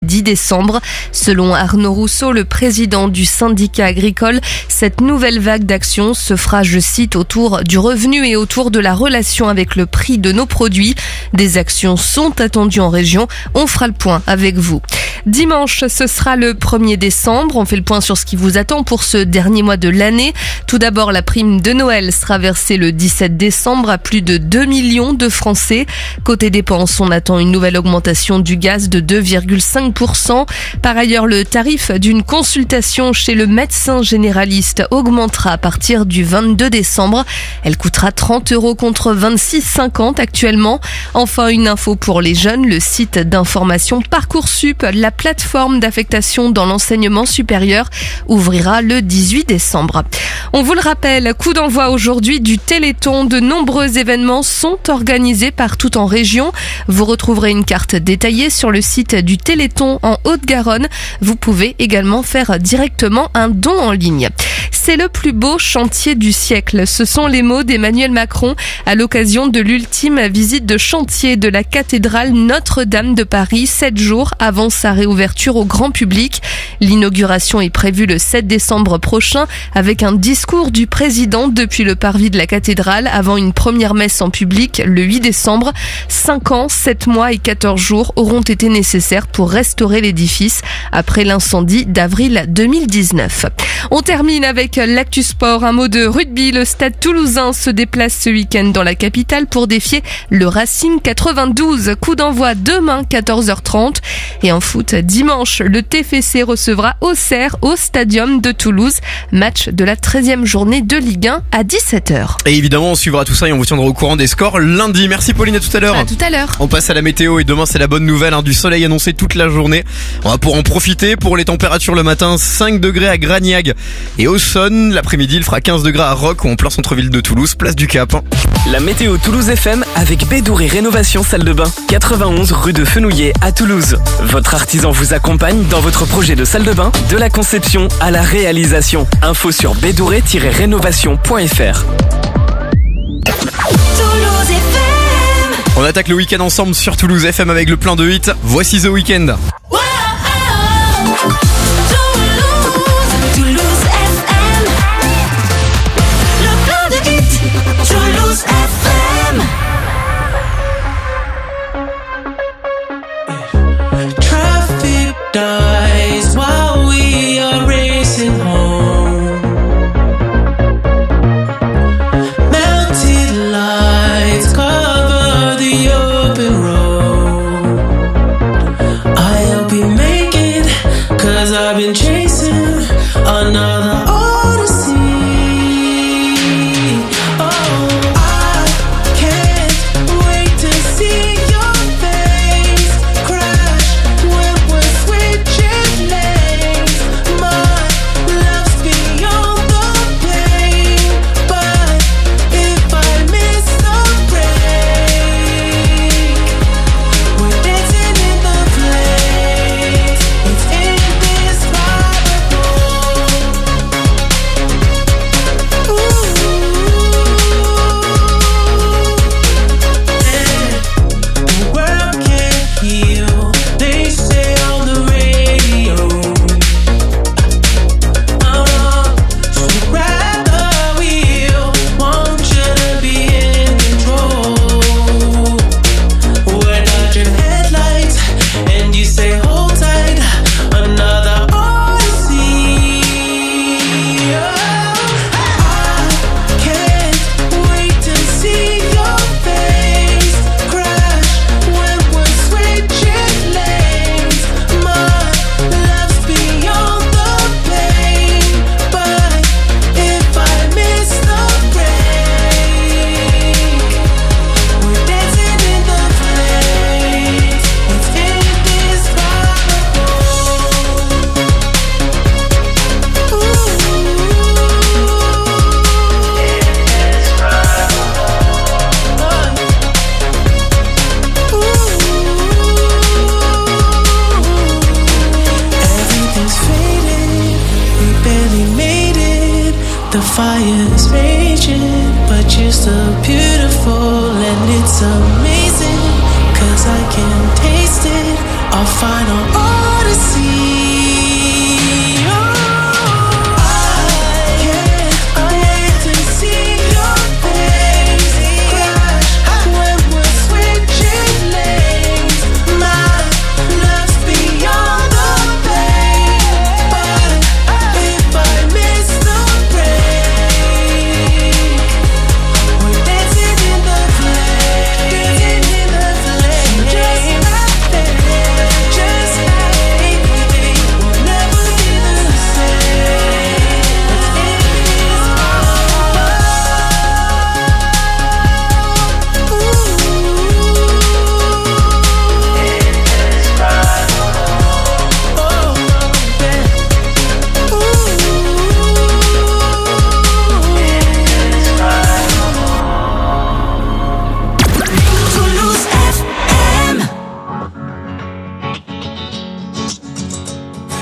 10 décembre. Selon Arnaud Rousseau, le président du syndicat agricole, cette nouvelle vague d'action se fera, je cite, autour du revenu et autour de la relation avec le prix de nos produits. Des actions sont attendues en région. On fera le point avec vous. Dimanche, ce sera le 1er décembre. On fait le point sur ce qui vous attend pour ce dernier mois de l'année. Tout d'abord, la prime de Noël sera versée le 17 décembre à plus de 2 millions de Français. Côté dépenses, on attend une nouvelle augmentation du gaz de 2,5%. Par ailleurs, le tarif d'une consultation chez le médecin généraliste augmentera à partir du 22 décembre. Elle coûtera 30 € contre 26,50 actuellement. Enfin, une info pour les jeunes, le site d'information Parcoursup, la plateforme d'affectation dans l'enseignement supérieur, ouvrira le 18 décembre. On vous le rappelle, coup d'envoi aujourd'hui du Téléthon. De nombreux événements sont organisés partout en région. Vous retrouverez une carte détaillée sur le site du Téléthon en Haute-Garonne. Vous pouvez également faire directement un don en ligne. C'est le plus beau chantier du siècle. Ce sont les mots d'Emmanuel Macron à l'occasion de l'ultime visite de chantier de la cathédrale Notre-Dame de Paris, 7 jours avant sa réouverture au grand public. L'inauguration est prévue le 7 décembre prochain avec un discours du président depuis le parvis de la cathédrale avant une première messe en public le 8 décembre. 5 ans, 7 mois et 14 jours auront été nécessaires pour restaurer l'édifice après l'incendie d'avril 2019. On termine avec l'actu sport. Un mot de rugby. Le Stade Toulousain se déplace ce week-end dans la capitale pour défier le Racing 92. Coup d'envoi demain 14h30. Et en foot, dimanche, le TFC recevra Auxerre au Stadium de Toulouse. Match de la 13e journée de Ligue 1 à 17h. Et évidemment, on suivra tout ça et on vous tiendra au courant des scores lundi. Merci Pauline, à tout à l'heure. À tout à l'heure. On passe à la météo et demain c'est la bonne nouvelle, du soleil annoncé toute la journée. On va pouvoir en profiter pour les températures le matin, 5 degrés à Gragnac et Auxonne. L'après-midi, il fera 15 degrés à Roques ou en plein centre-ville de Toulouse, place du Cap. La météo Toulouse FM avec Bédouré Rénovation Salle de Bain, 91 rue de Fenouillet à Toulouse. Votre artisan vous accompagne dans votre projet de salle de bain, de la conception à la réalisation. Info sur bédouré-rénovation.fr. On attaque le week-end ensemble sur Toulouse FM avec le plein de hits. Voici The Weeknd. Dies while we are racing home. Melted lights cover the open road. I'll be making, 'cause I've been chasing another odyssey. Oh, I can't wait to see your face crash when we're switching lanes. My love's beyond the pain, but if I miss the break, we're dancing in the flames. It's indescribable. Ooh, the world can't heal, they say on the radio. So grab the wheel, want you to be in control. We're dodging headlights, and you say hold tight, another odyssey. I can't wait to see your face crash when we're switching lanes. My love's beyond the pain, but if I miss the break, we're dancing in the flames. It's indescribable. Everything's faded, we barely made it. The fire's raging, but you're still beautiful, and it's amazing, 'cause I can taste it. Our final order.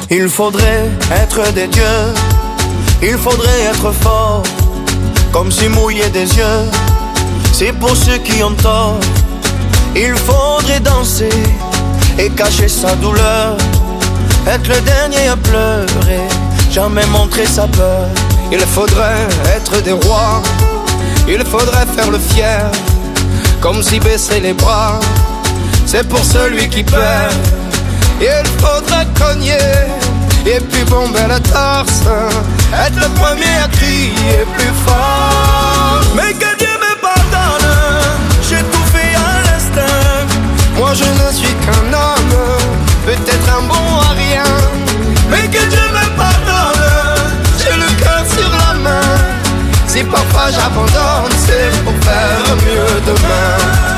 Il faudrait être des dieux, il faudrait être fort, comme si mouiller des yeux, c'est pour ceux qui ont tort. Il faudrait danser et cacher sa douleur, être le dernier à pleurer, jamais montrer sa peur. Il faudrait être des rois, il faudrait faire le fier, comme si baisser les bras, c'est pour celui qui perd. Il faudrait cogner et puis bomber la torse, être le premier à crier plus fort. Mais que Dieu me pardonne, j'ai tout fait à l'instinct. Moi je ne suis qu'un homme, peut-être un bon à rien. Mais que Dieu me pardonne, j'ai le cœur sur la main. Si parfois j'abandonne, c'est pour faire mieux demain.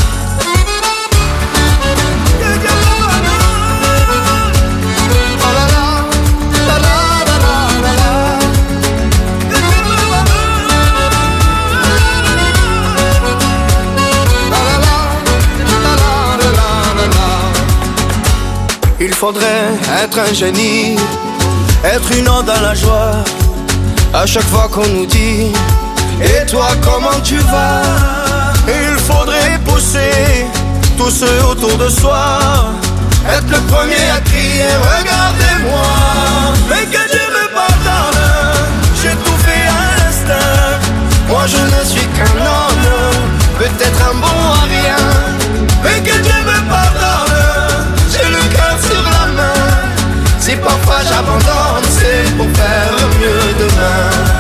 Il faudrait être un génie, être une ode à la joie. À chaque fois qu'on nous dit et toi comment tu vas? Il faudrait pousser tous ceux autour de soi, être le premier à crier regardez-moi. Mais que Dieu me pardonne, j'ai tout fait à l'instinct. Moi je ne suis qu'un homme, peut-être un bon à rien. Mais que Dieu me pardonne, j'ai le cœur sur la main. Si parfois j'abandonne, c'est pour faire mieux demain.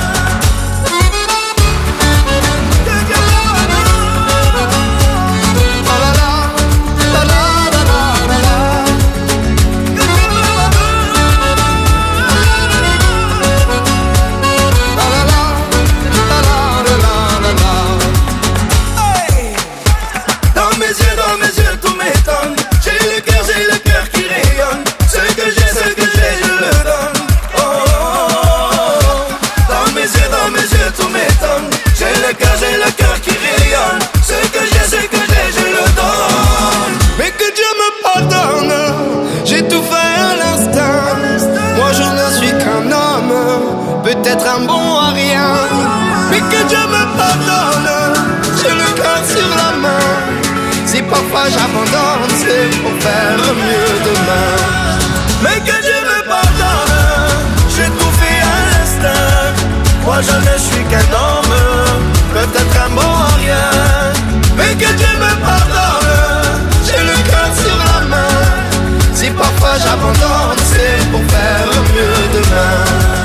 Peut-être un bon à rien, mais que Dieu me pardonne, j'ai le cœur sur la main. Si parfois j'abandonne, c'est pour faire mieux demain. Mais que Dieu me pardonne, j'ai tout fait à l'instinct. Moi je ne suis qu'un homme, peut-être un bon à rien. Mais que Dieu me pardonne, j'ai le cœur sur la main. Si parfois j'abandonne, c'est pour faire mieux demain.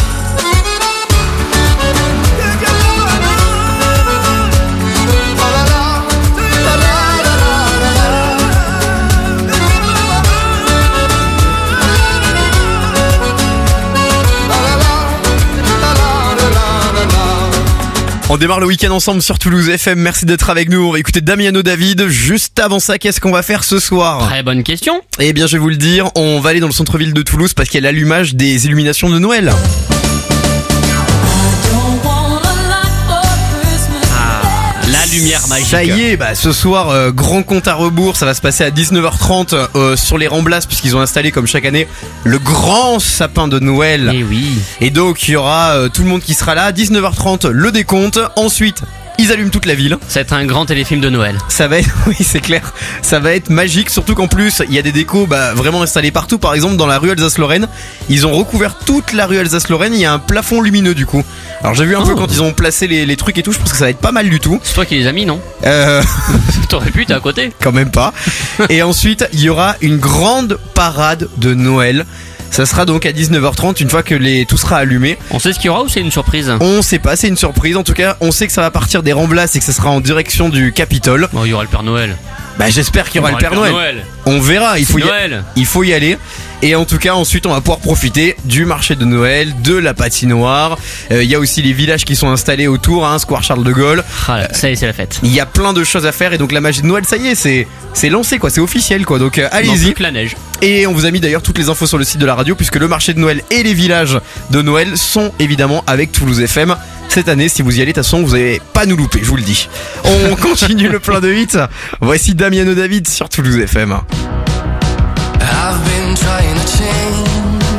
On démarre le week-end ensemble sur Toulouse FM. Merci d'être avec nous. On va écouter Damiano David. Juste avant ça, qu'est-ce qu'on va faire ce soir? Très bonne question. Eh bien, je vais vous le dire. On va aller dans le centre-ville de Toulouse parce qu'il y a l'allumage des illuminations de Noël. La lumière magique. Ça y est, ce soir, grand compte à rebours. Ça va se passer à 19h30 sur les Ramblas puisqu'ils ont installé, comme chaque année, le grand sapin de Noël. Et oui. Et donc, il y aura tout le monde qui sera là. 19h30, le décompte. Ensuite, ils allument toute la ville. C'est un grand téléfilm de Noël. Ça va être, oui, c'est clair. Ça va être magique, surtout qu'en plus, il y a des décos, vraiment installés partout. Par exemple, dans la rue Alsace-Lorraine, ils ont recouvert toute la rue Alsace-Lorraine. Il y a un plafond lumineux, du coup. Alors, j'ai vu un peu quand ils ont placé les trucs et tout. Je pense que ça va être pas mal du tout. C'est toi qui les as mis, non? T'aurais pu, t'es à côté. Quand même pas. Et ensuite, il y aura une grande parade de Noël. Ça sera donc à 19h30 une fois que tout sera allumé. On sait ce qu'il y aura ou c'est une surprise? On sait pas, c'est une surprise. En tout cas, on sait que ça va partir des Ramblas et que ça sera en direction du Capitole. Bon, il y aura le Père Noël. J'espère qu'il y aura le Père Noël. On verra, il faut y aller. Et en tout cas, ensuite, on va pouvoir profiter du marché de Noël, de la patinoire. Il y a aussi les villages qui sont installés autour, Square Charles de Gaulle. Ça y est, c'est la fête. Il y a plein de choses à faire et donc la magie de Noël, ça y est, c'est lancé quoi, c'est officiel quoi. Donc allez-y. Plus que la neige. Et on vous a mis d'ailleurs toutes les infos sur le site de la radio puisque le marché de Noël et les villages de Noël sont évidemment avec Toulouse FM. Cette année, si vous y allez, de toute façon, vous n'allez pas nous louper, je vous le dis. On continue le plein de hits. Voici Damiano David sur Toulouse FM. I've been trying to change,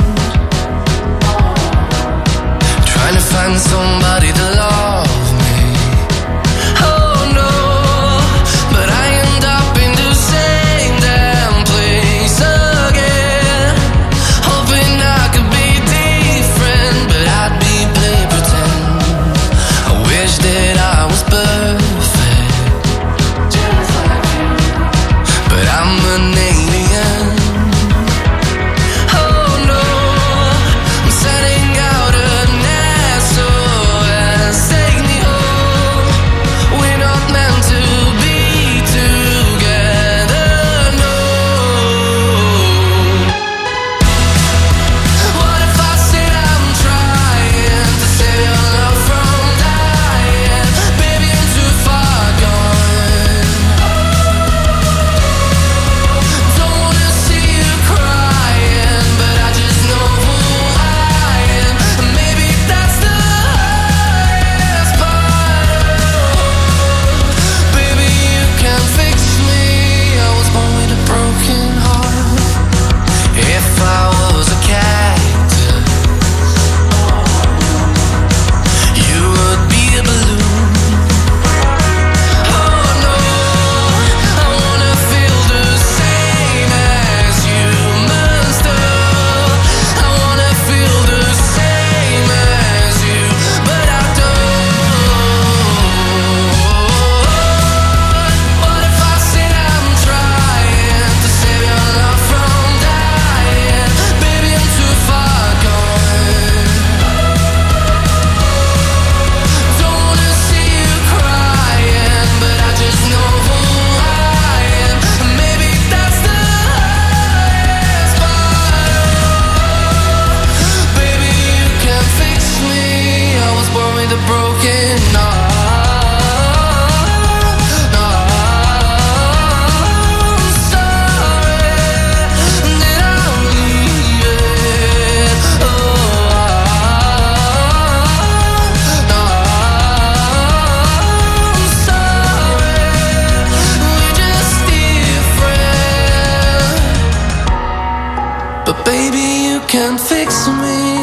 But baby, you can fix me.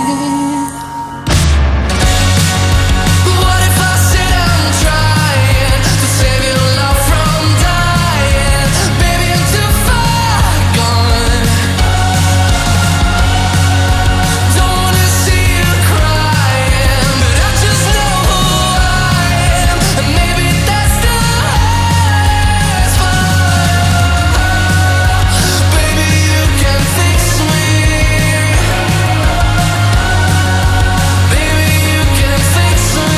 What if I said I'm trying to save your love from dying? Baby, I'm too far gone. Don't wanna see you crying, but I just know who I am, and maybe that's the hardest part. Baby, you can fix me. Baby, you can fix me.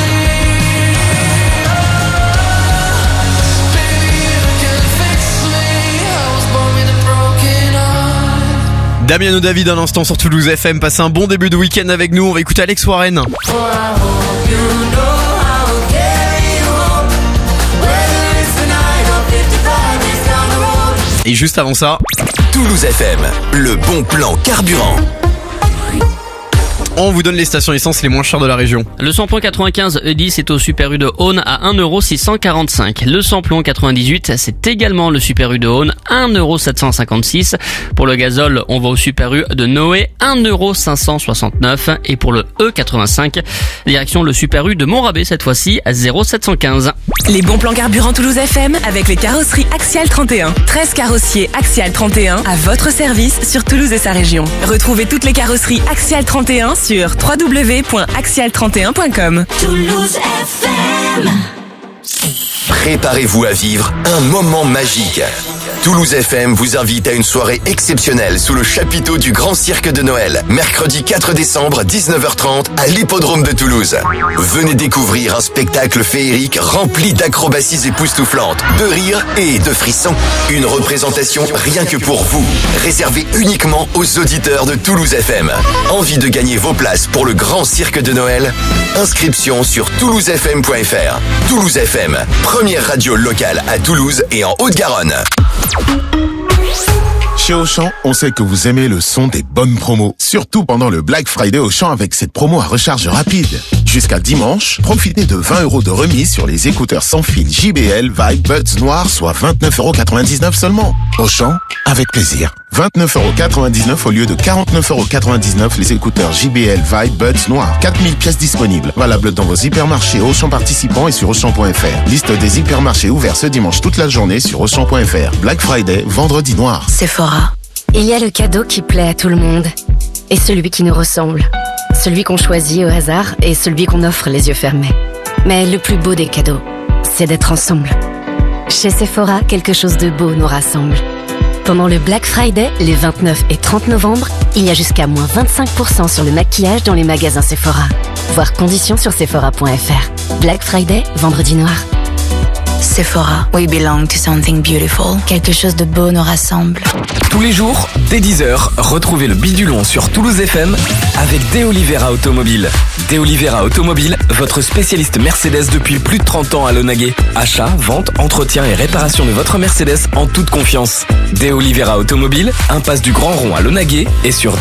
Baby, you can fix me. I was born with a broken heart. Damien ou David à l'instant sur Toulouse FM. Passez un bon début de week-end avec nous. On va écouter Alex Warren. Et juste avant ça, Toulouse FM, le bon plan carburant. on vous donne les stations essence les moins chères de la région. Le samplon 95 E10 est au Super U de Haune à 1,645 €. Le samplon 98, c'est également le Super U de Haune, 1,756 €. Pour le gazole, on va au Super U de Noé, 1,569 €. Et pour le E85, direction le Super U de Montrabé cette fois-ci, à 0,715 €. Les bons plans carburant Toulouse FM avec les carrosseries Axial 31. 13 carrossiers Axial 31 à votre service sur Toulouse et sa région. Retrouvez toutes les carrosseries Axial 31 sur www.axial31.com. Toulouse FM. Préparez-vous à vivre un moment magique. Toulouse FM vous invite à une soirée exceptionnelle sous le chapiteau du Grand Cirque de Noël, mercredi 4 décembre, 19h30, à l'hippodrome de Toulouse. Venez découvrir un spectacle féerique rempli d'acrobaties époustouflantes, de rires et de frissons. Une représentation rien que pour vous, réservée uniquement aux auditeurs de Toulouse FM. Envie de gagner vos places pour le Grand Cirque de Noël? Inscription sur toulousefm.fr. Toulouse FM, première radio locale à Toulouse et en Haute-Garonne. Chez Auchan, on sait que vous aimez le son des bonnes promos. Surtout pendant le Black Friday Auchan avec cette promo à recharge rapide. Jusqu'à dimanche, profitez de 20 € de remise sur les écouteurs sans fil JBL Vibe Buds noirs, soit 29,99 € seulement. Auchan, avec plaisir. 29,99 € au lieu de 49,99 € les écouteurs JBL Vibe Buds noirs. 4000 pièces disponibles. Valable dans vos hypermarchés Auchan participants et sur Auchan.fr. Liste des hypermarchés ouverts ce dimanche toute la journée sur Auchan.fr. Black Friday, vendredi noir. Sephora. Il y a le cadeau qui plaît à tout le monde. Et celui qui nous ressemble. Celui qu'on choisit au hasard et celui qu'on offre les yeux fermés. Mais le plus beau des cadeaux, c'est d'être ensemble. Chez Sephora, quelque chose de beau nous rassemble. Pendant le Black Friday, les 29 et 30 novembre, il y a jusqu'à moins 25% sur le maquillage dans les magasins Sephora. Voir conditions sur Sephora.fr. Black Friday, vendredi noir. Sephora, we belong to something beautiful. Quelque chose de beau nous rassemble. Tous les jours, dès 10h, retrouvez le Bidulon sur Toulouse FM avec De Oliveira Automobile. De Oliveira Automobile, votre spécialiste Mercedes depuis plus de 30 ans à Launaguet. Achat, vente, entretien et réparation de votre Mercedes en toute confiance. De Oliveira Automobile, impasse du Grand Rond à Launaguet et sur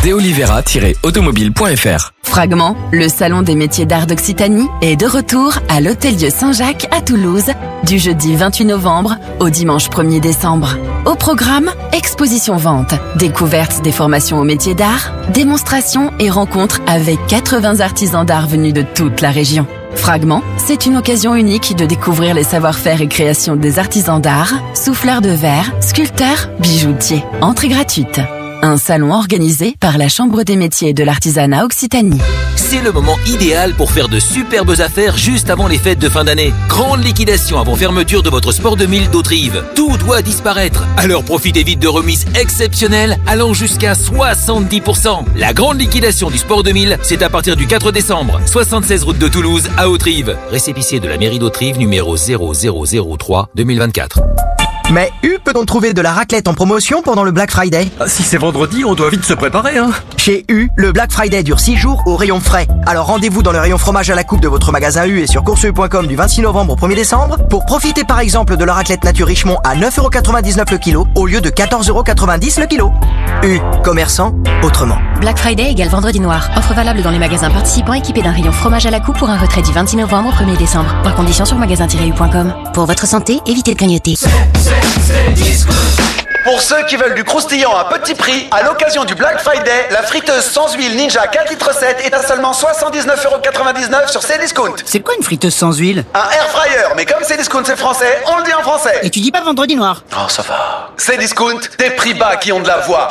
deolivera-automobile.fr. Fragment, le salon des métiers d'art d'Occitanie, est de retour à l'Hôtel-Dieu Saint-Jacques à Toulouse du jeudi 28 novembre au dimanche 1er décembre. Au programme, exposition-vente, découverte des formations aux métiers d'art, démonstrations et rencontres avec 80 artisans d'art venus de toute la région. Fragment, c'est une occasion unique de découvrir les savoir-faire et créations des artisans d'art, souffleurs de verre, sculpteurs, bijoutiers. Entrée gratuite. Un salon organisé par la Chambre des métiers et de l'artisanat Occitanie. C'est le moment idéal pour faire de superbes affaires juste avant les fêtes de fin d'année. Grande liquidation avant fermeture de votre Sport 2000 d'Autrive. Tout doit disparaître. Alors profitez vite de remises exceptionnelles allant jusqu'à 70%. La grande liquidation du Sport 2000, c'est à partir du 4 décembre. 76 route de Toulouse à Autrive. Récépissé de la mairie d'Autrive numéro 0003 2024. Mais peut-on trouver de la raclette en promotion pendant le Black Friday? Si c'est vendredi, on doit vite se préparer, hein. Chez le Black Friday dure 6 jours au rayon frais. Alors rendez-vous dans le rayon fromage à la coupe de votre magasin et sur courseu.com du 26 novembre au 1er décembre pour profiter par exemple de la raclette nature Richemont à 9,99 € le kilo au lieu de 14,90 € le kilo. Commerçant autrement. Black Friday égale vendredi noir. Offre valable dans les magasins participants équipés d'un rayon fromage à la coupe pour un retrait du 26 novembre au 1er décembre. Voir conditions sur magasin-u.com. Pour votre santé, évitez de grignoter. C'est disco. Pour ceux qui veulent du croustillant à petit prix, à l'occasion du Black Friday, la friteuse sans huile Ninja 4 litres 7 est à seulement 79,99€ sur Cdiscount. C'est quoi une friteuse sans huile? Un air fryer, mais comme Cdiscount c'est français, on le dit en français. Et tu dis pas vendredi noir? Oh, ça va. Cdiscount, des prix bas qui ont de la voix.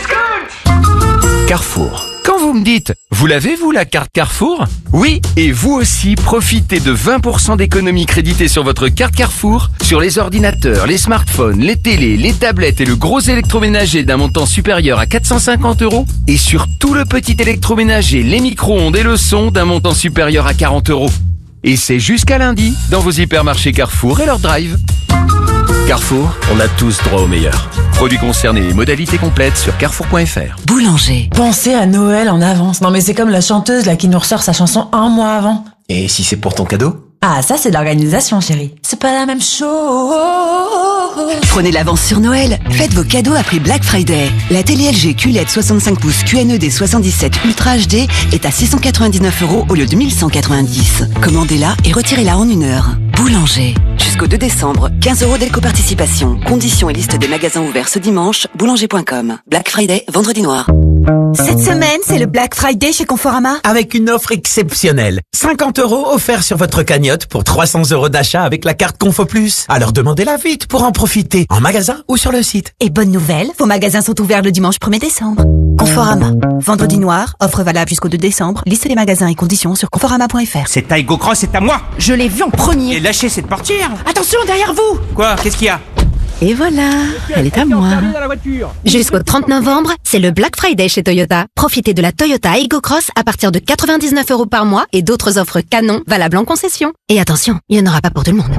Carrefour. Quand vous me dites, vous l'avez vous la carte Carrefour? Oui, et vous aussi, profitez de 20% d'économie créditée sur votre carte Carrefour, sur les ordinateurs, les smartphones, les télés, les tablettes et le gros électroménager d'un montant supérieur à 450€, et sur tout le petit électroménager, les micro-ondes et le son d'un montant supérieur à 40€. Et c'est jusqu'à lundi, dans vos hypermarchés Carrefour et leur drive. Carrefour, on a tous droit au meilleur. Produits concernés et modalités complètes sur carrefour.fr. Boulanger. Pensez à Noël en avance. Non mais c'est comme la chanteuse là qui nous ressort sa chanson un mois avant. Et si c'est pour ton cadeau? Ah ça c'est de l'organisation chérie. C'est pas la même chose. Prenez l'avance sur Noël. Faites vos cadeaux après Black Friday. La télé LG QLED 65 pouces QNED 77 Ultra HD est à 699€ au lieu de 1190. Commandez-la et retirez-la en 1 heure. Boulanger. Jusqu'au 2 décembre, 15€ d'éco-participation. Conditions et liste des magasins ouverts ce dimanche, boulanger.com. Black Friday, vendredi noir. Cette semaine, c'est le Black Friday chez Conforama. Avec une offre exceptionnelle. 50€ offerts sur votre cagnotte pour 300€ d'achat avec la carte Confo Plus. Alors demandez-la vite pour en profiter, en magasin ou sur le site. Et bonne nouvelle, vos magasins sont ouverts le dimanche 1er décembre. Conforama. Vendredi noir, offre valable jusqu'au 2 décembre. Liste des magasins et conditions sur conforama.fr. Cette Taigo Cross est à moi. Je l'ai vu en premier. Et lâchez cette portière. Attention, derrière vous. Quoi? Qu'est-ce qu'il y a? Et voilà, elle est à moi. Jusqu'au 30 novembre, c'est le Black Friday chez Toyota. Profitez de la Toyota Aygo Cross à partir de 99€ par mois et d'autres offres canons valables en concession. Et attention, il n'y en aura pas pour tout le monde.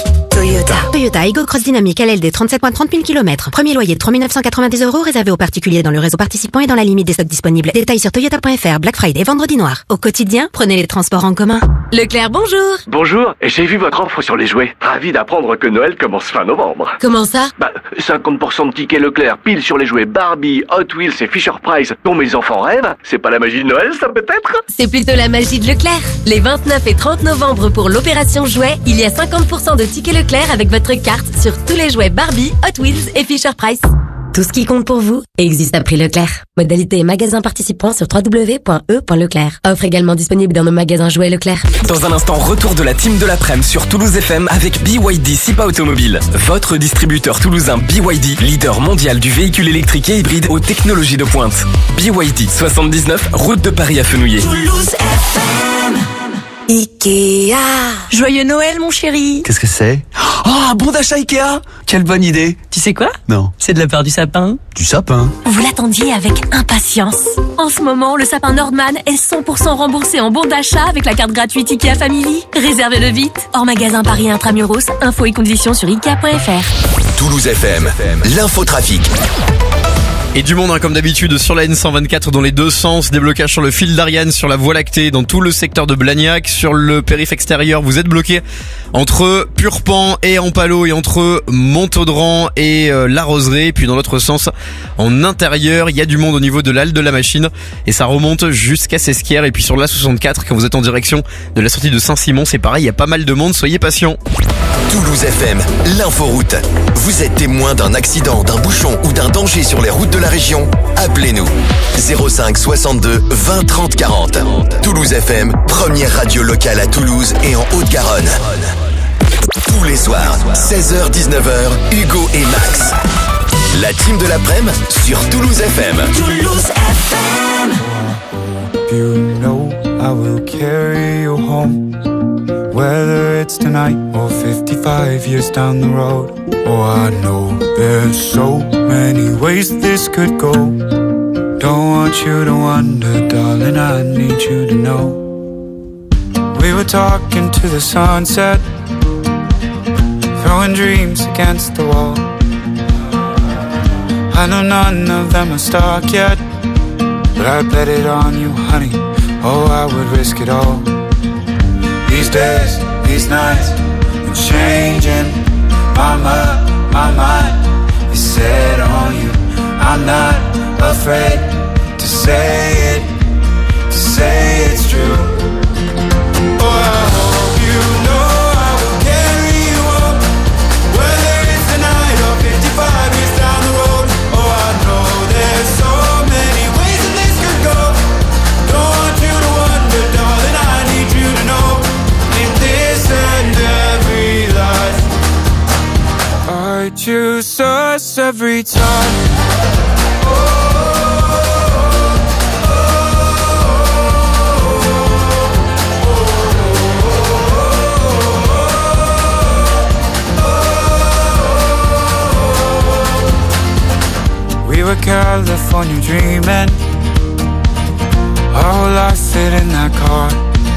Toyota Aygo Cross Dynamique LLD 37 mois 30 000 km. Premier loyer de 3 990€ réservé aux particuliers dans le réseau participant et dans la limite des stocks disponibles. Détails sur toyota.fr. Black Friday vendredi noir. Au quotidien, prenez les transports en commun. Leclerc, bonjour. Bonjour, j'ai vu votre offre sur les jouets. Ravi d'apprendre que Noël commence fin novembre. Comment ça? 50% de tickets Leclerc pile sur les jouets Barbie, Hot Wheels et Fisher-Price dont mes enfants rêvent. C'est pas la magie de Noël, ça peut-être? C'est plutôt la magie de Leclerc. Les 29 et 30 novembre pour l'opération jouets, il y a 50% de tickets Leclerc avec votre carte sur tous les jouets Barbie, Hot Wheels et Fisher-Price. Tout ce qui compte pour vous existe à prix Leclerc. Modalité et magasins participants sur www.e.leclerc. Offre également disponible dans nos magasins jouets Leclerc. Dans un instant, retour de la team de l'après-midi sur Toulouse FM avec BYD SIPA Automobile. Votre distributeur toulousain BYD, leader mondial du véhicule électrique et hybride aux technologies de pointe. BYD 79, route de Paris à Fenouillet. Toulouse FM. Ikea. Joyeux Noël, mon chéri. Qu'est-ce que c'est? Oh, bon d'achat Ikea! Quelle bonne idée! Tu sais quoi? Non. C'est de la part du sapin. Du sapin? Vous l'attendiez avec impatience. En ce moment, le sapin Nordman est 100% remboursé en bon d'achat avec la carte gratuite Ikea Family. Réservez-le vite. Hors magasin Paris Intramuros. Infos et conditions sur Ikea.fr. Toulouse FM, l'infotrafic. Et du monde, comme d'habitude, sur la N124 dans les deux sens. Déblocage sur le fil d'Ariane, sur la Voie lactée, dans tout le secteur de Blagnac. Sur le périph' extérieur, vous êtes bloqué entre Purpan et Ampalo et entre Montaudran et La Roseraie. Puis dans l'autre sens, en intérieur, il y a du monde au niveau de l'halle de la Machine. Et ça remonte jusqu'à Sesquières. Et puis sur l'A64, quand vous êtes en direction de la sortie de Saint-Simon, c'est pareil, il y a pas mal de monde. Soyez patients. Toulouse FM, l'inforoute. Vous êtes témoin d'un accident, d'un bouchon ou d'un danger sur les routes de la région? Appelez-nous. 05 62 20 30 40. Toulouse FM, première radio locale à Toulouse et en Haute-Garonne. Tous les soirs, 16h-19h, Hugo et Max. La team de l'après-midi sur Toulouse FM. Toulouse FM. You know I will carry you home, whether it's tonight or 55 years down the road. Oh, I know there's so many ways this could go. Don't want you to wonder, darling, I need you to know. We were talking to the sunset, throwing dreams against the wall. I know none of them are stuck yet, but I bet it on you, honey. Oh, I would risk it all. These days, these nights, I'm changing. My mind is set on you. I'm not afraid to say it, it's true. Oh, I hope you know I will carry you up, whether it's tonight or 55 years down the road. us every time. We were California dreaming, our whole life fit in that car.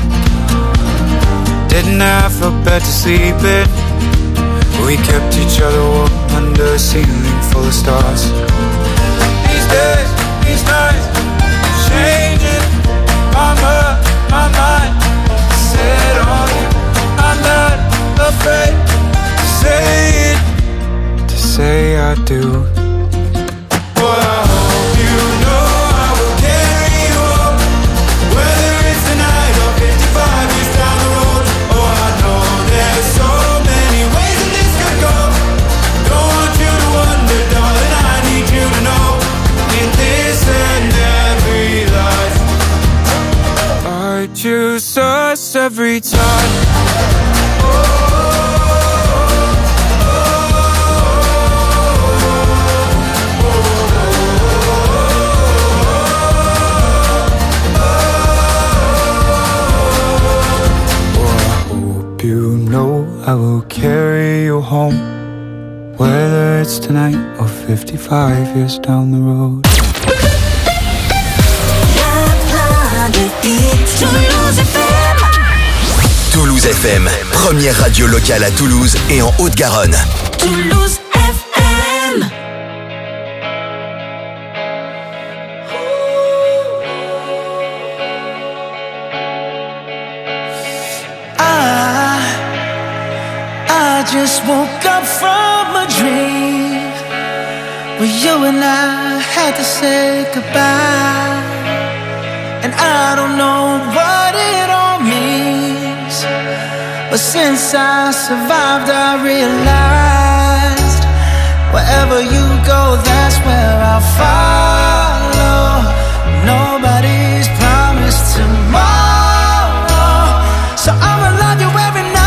Didn't have a bed to sleep in, we kept each other warm under a ceiling full of stars. These days, these nights, changing my mind, set on you. I'm not afraid to say it, to say I do. But I hope you know I will carry you home, whether it's tonight or 55 years down the road. Oh, I know there's so many ways that this could go. Don't want you to wonder, darling, I need you to know, in this and every life, I choose us every time. You know I will carry you home, whether it's tonight or 55 years down the road. Toulouse FM, première radio locale à Toulouse et en Haute-Garonne. Toulouse FM. I just woke up from a dream where you and I had to say goodbye, and I don't know what it all means, but since I survived I realized wherever you go, that's where I'll follow. Nobody's promised tomorrow, so I'ma love you every night.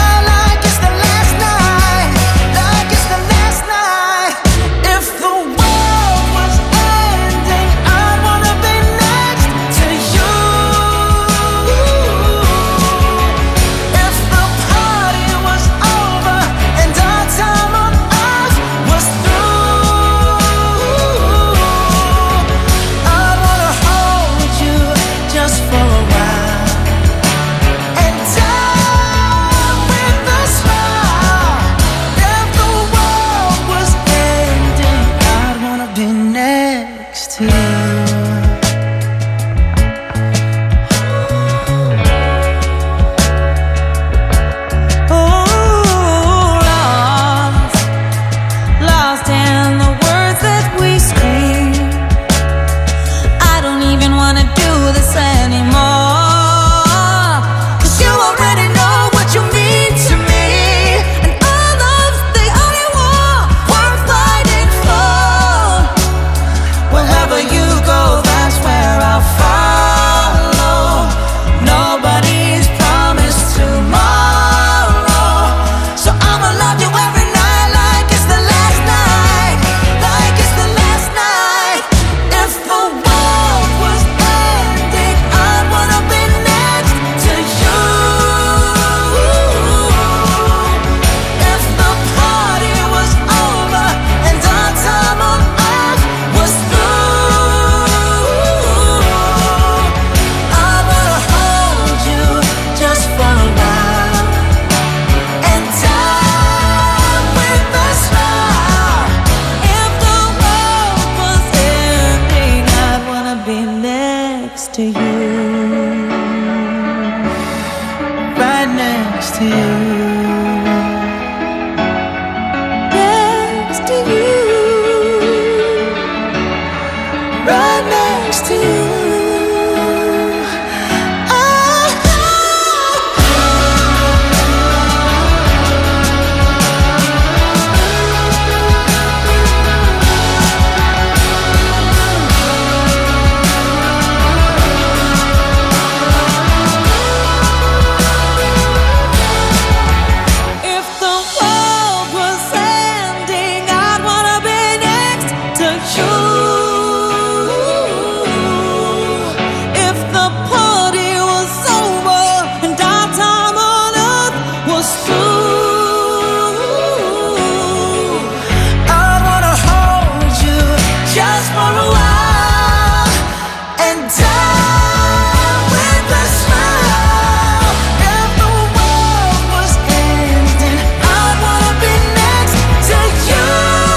with a smile. If the world was ending, I'd wanna be next to you.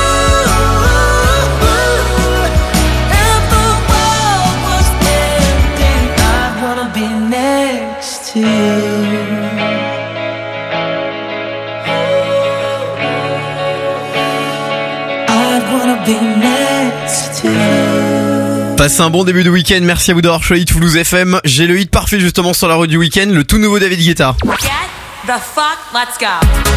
If the world was ending, I'd wanna be next to you. I'd wanna be next to you. Passez un bon début de week-end, merci à vous d'avoir choisi Toulouse FM. J'ai le hit parfait justement sur la route du week-end, le tout nouveau David Guetta. Get the fuck, let's go.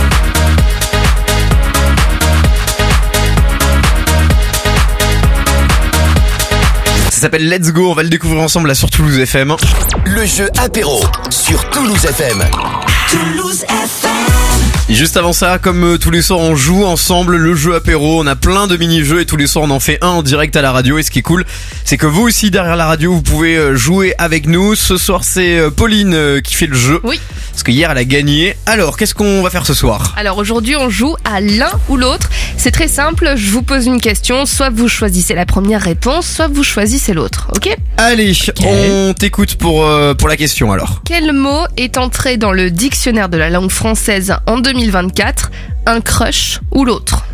Ça s'appelle Let's Go, on va le découvrir ensemble là sur Toulouse FM. Le jeu apéro sur Toulouse FM. Toulouse FM. Et juste avant ça, comme tous les soirs on joue ensemble le jeu apéro, on a plein de mini-jeux et tous les soirs on en fait un en direct à la radio. Et ce qui est cool, c'est que vous aussi derrière la radio vous pouvez jouer avec nous. Ce soir c'est Pauline qui fait le jeu. Oui. Parce que hier elle a gagné. Alors qu'est-ce qu'on va faire ce soir? Alors aujourd'hui on joue à l'un ou l'autre. C'est très simple, je vous pose une question, soit vous choisissez la première réponse, soit vous choisissez l'autre, ok? Allez, on t'écoute pour la question alors. Quel mot est entré dans le dictionnaire de la langue française en 2024? Un crush ou l'autre?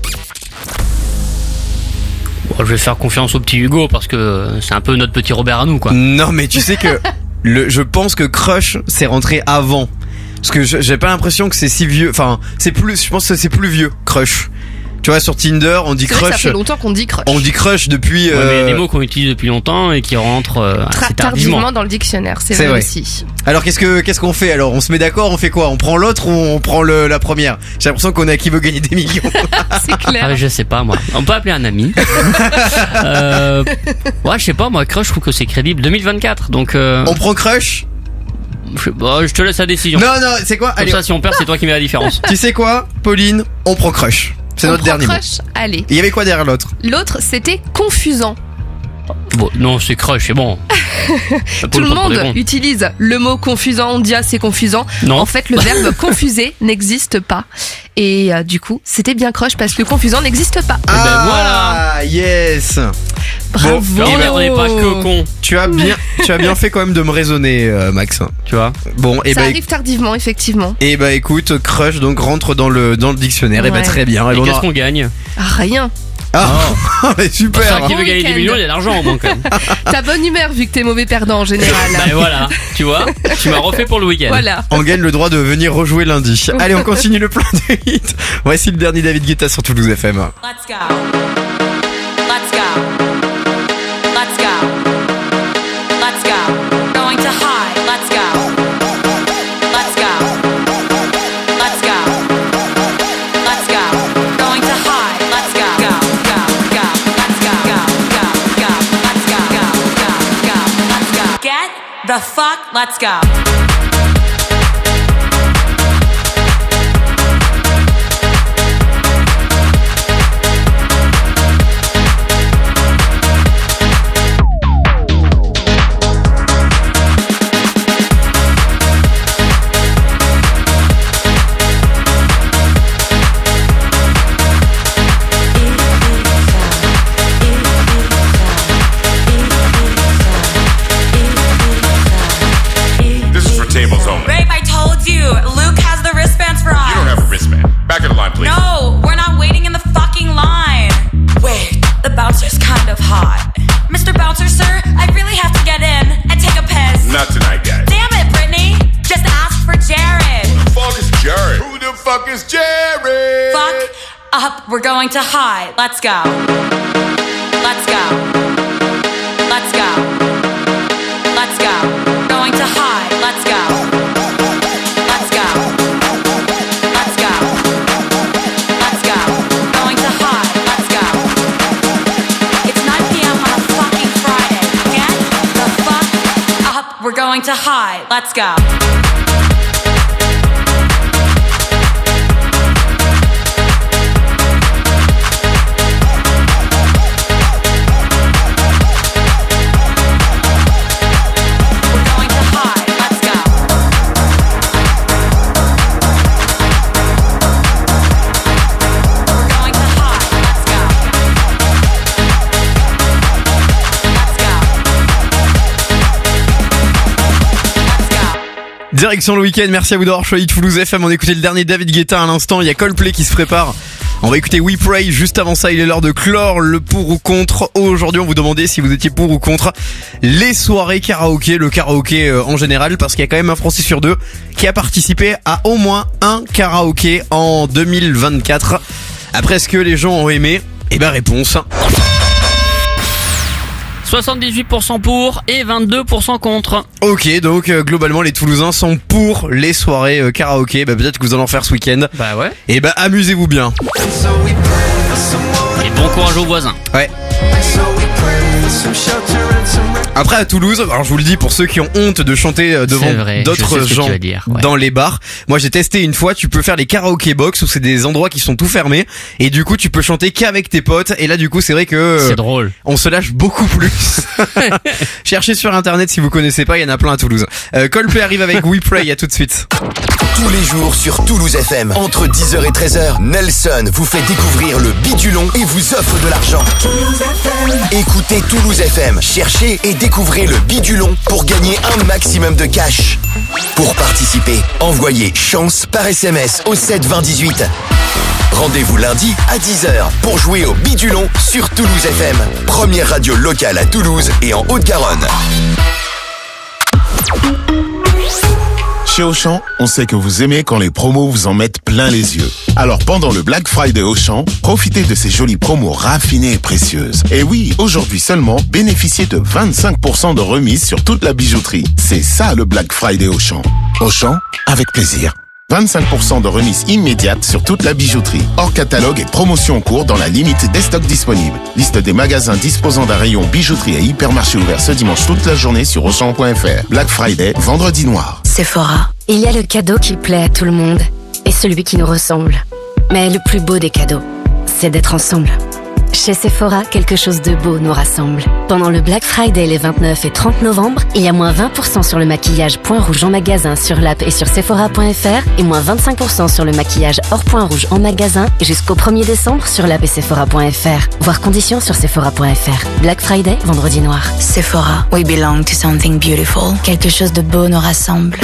Bon, je vais faire confiance au petit Hugo parce que c'est un peu notre petit Robert à nous, quoi. Non mais tu sais que je pense que crush c'est rentré avant. Parce que j'ai pas l'impression que c'est si vieux. Enfin, c'est plus. Je pense que c'est plus vieux. Crush. Tu vois, sur Tinder, on dit C'est crush. vrai que ça fait longtemps qu'on dit crush. On dit crush depuis. Ouais, mais il y a des mots qu'on utilise depuis longtemps et qui rentrent assez tardivement Dans le dictionnaire, c'est vrai aussi. Alors qu'est-ce qu'on fait alors? On se met d'accord, on fait quoi? On prend l'autre ou on prend la première? J'ai l'impression qu'on a qui veut gagner des millions. C'est clair. Ah, je sais pas moi. On peut appeler un ami. Ouais, je sais pas moi. Crush, je trouve que c'est crédible. 2024, donc. On prend crush. Je te laisse la décision. Non, c'est quoi? Comme Allez, ça, si on perd, c'est toi qui mets la différence. Tu sais quoi, Pauline? On prend crush. C'est notre dernier crush, mot. Allez. Il y avait quoi derrière l'autre? L'autre, c'était confusant. Bon, non, c'est crush, c'est bon. Tout le monde utilise le mot confusant. On dit c'est confusant. Non. En fait, le verbe confuser n'existe pas. Et du coup, c'était bien crush parce que confusant n'existe pas. Ah, ben voilà. Yes. Bravo. Bon, on n'est pas que con. Tu as bien fait quand même de me raisonner, Max. Tu vois. Bon, et ça arrive tardivement, effectivement. Et bah écoute, crush donc rentre dans le dictionnaire. Ouais. Et bah très bien. Et qu'est-ce qu'on gagne? Rien. Ah, mais super. Pour ça qui veut gagner des millions, il y a de l'argent au moins quand même. T'as bonne humeur vu que t'es mauvais perdant en général. Bah voilà, tu vois, tu m'as refait pour le week-end. Voilà. On gagne le droit de venir rejouer lundi. Allez, on continue le plein de hits. Voici le dernier David Guetta sur Toulouse FM. Let's go. Let's go. Let's go. Let's go. Going to high. Let's go. Let's go. Let's go. Let's go. Going to high. Let's go. Go, go, go. Let's go. Go, go, go. Let's go. Go, go, go. Let's go. Get the fuck. Let's go. Tables only. Babe, I told you. Luke has the wristbands for us. You don't have a wristband. Back of the line, please. No, we're not waiting in the fucking line. Wait, the bouncer's kind of hot. Mr. Bouncer, sir, I really have to get in and take a piss. Not tonight, guys. Damn it, Brittany. Just ask for Jared. Who the fuck is Jared? Who the fuck is Jared? Fuck up. We're going to high. Let's go. Let's go. Let's go. Let's go. Going to high. Let's go. Let's go. Let's go. Let's go. Going to high. Let's go. It's 9 p.m. on a fucking Friday. Get the fuck up. We're going to high. Let's go. Direction le week-end, merci à vous d'avoir choisi Toulouse FM. On écoutait le dernier David Guetta à l'instant, il y a Coldplay qui se prépare. On va écouter We Pray, juste avant ça il est l'heure de clore le pour ou contre. Aujourd'hui on vous demandait si vous étiez pour ou contre les soirées karaoké, le karaoké en général, parce qu'il y a quand même un Français sur deux qui a participé à au moins un karaoké en 2024. Après, est-ce que les gens ont aimé ? Eh ben réponse. 78% pour et 22% contre. Ok, donc globalement les Toulousains sont pour les soirées karaoké. Bah peut-être que vous allez en faire ce week-end. Bah ouais. Et bah amusez-vous bien. Et bon courage aux voisins. Ouais. Après à Toulouse, alors je vous le dis pour ceux qui ont honte de chanter devant d'autres gens dans les bars, moi j'ai testé une fois, tu peux faire les karaoké box où c'est des endroits qui sont tout fermés et du coup tu peux chanter qu'avec tes potes et là du coup c'est vrai que c'est drôle. On se lâche beaucoup plus. Cherchez sur internet si vous connaissez pas, il y en a plein à Toulouse. Coldplay arrive avec We Pray, à tout de suite. Tous les jours sur Toulouse FM, entre 10h et 13h, Nelson vous fait découvrir le bidulon et vous offre de l'argent. Écoutez Toulouse FM, cherchez et découvrez le bidulon pour gagner un maximum de cash. Pour participer, envoyez chance par SMS au 7 20 18. Rendez-vous lundi à 10h pour jouer au bidulon sur Toulouse FM, première radio locale à Toulouse et en Haute-Garonne. Chez Auchan, on sait que vous aimez quand les promos vous en mettent plein les yeux. Alors pendant le Black Friday Auchan, profitez de ces jolies promos raffinées et précieuses. Et oui, aujourd'hui seulement, bénéficiez de 25% de remise sur toute la bijouterie. C'est ça le Black Friday Auchan. Auchan, avec plaisir. 25% de remise immédiate sur toute la bijouterie. Hors catalogue et promotion en cours dans la limite des stocks disponibles. Liste des magasins disposant d'un rayon bijouterie et hypermarché ouvert ce dimanche toute la journée sur Auchan.fr. Black Friday, vendredi noir. Sephora. Il y a le cadeau qui plaît à tout le monde et celui qui nous ressemble. Mais le plus beau des cadeaux, c'est d'être ensemble. Chez Sephora, quelque chose de beau nous rassemble. Pendant le Black Friday les 29 et 30 novembre, il y a moins 20% sur le maquillage Point Rouge en magasin sur l'app et sur Sephora.fr et moins 25% sur le maquillage hors Point Rouge en magasin jusqu'au 1er décembre sur l'app et Sephora.fr. Voir conditions sur Sephora.fr. Black Friday, vendredi noir. Sephora, we belong to something beautiful. Quelque chose de beau nous rassemble.